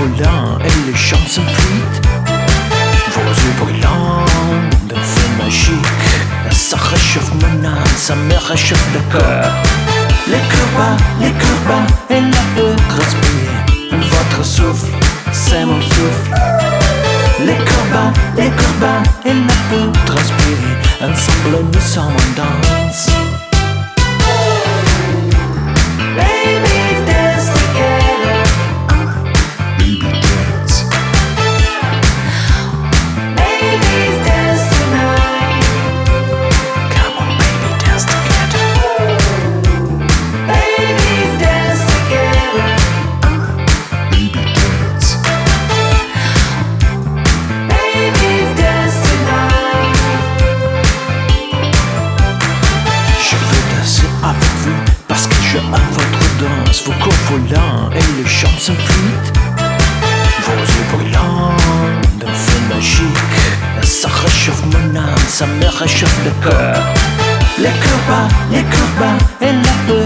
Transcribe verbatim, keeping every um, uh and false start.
volants et les champs s'enfuient. Vos yeux brûlants d'un feu magique, ça réchauffe mon âme, ça me réchauffe le cœur. Les cœurs bas, les cœurs bas, elle a peur de respirer. Votre souffle, c'est mon souffle. Les cœurs bas, les cœurs bas, elle a peur de respirer. Ensemble nous sommes en danse. Parce que je aime votre danse, vos corps volants et les chants s'enfuient. Vos yeux brûlants d'un feu magique, ça réchauffe mon âme, ça me réchauffe le cœur. Les cœurs bas, les cœurs bas, et la peur